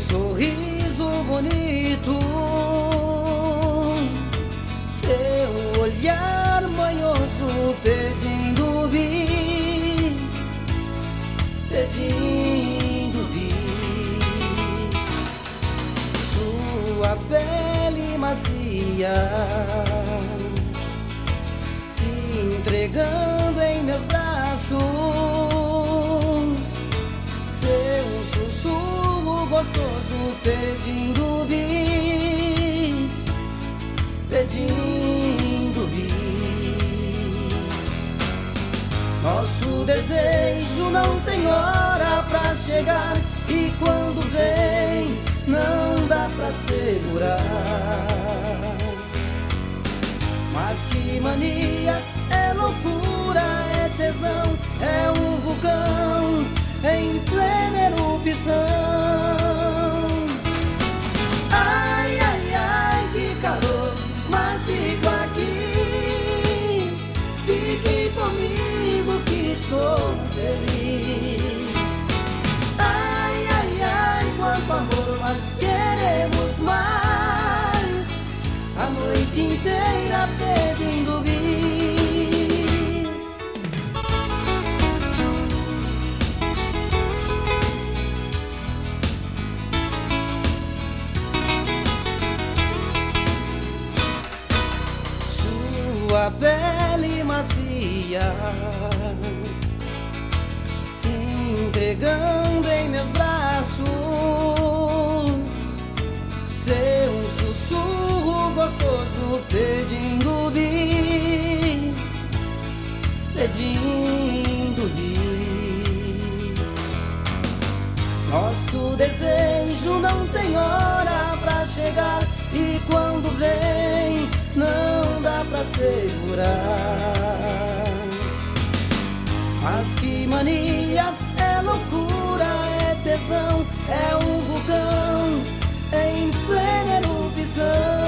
sorriso bonito, seu olhar manhoso pedindo bis, pedindo bis, sua pele macia se entregando em meus braços, seu sussurro gostoso pedindo bis, pedindo bis. Nosso desejo não tem hora pra chegar, e quando vem não dá pra segurar. Mas que mania, é loucura, é tesão, é um vulcão em plena erupção. Ai, ai, ai, que calor, mas fico aqui. Fique comigo que estou feliz. Ai, ai, ai, quanto amor, mas queremos mais. A noite inteira pedindo bis. Sua pele macia se entregando em meus braços, seu sussurro gostoso pedindo bis, pedindo bis. Nosso desejo não tem hora pra chegar, e quando vem não dá pra segurar. Mas que mania, é loucura, é tesão, é um vulcão em plena erupção.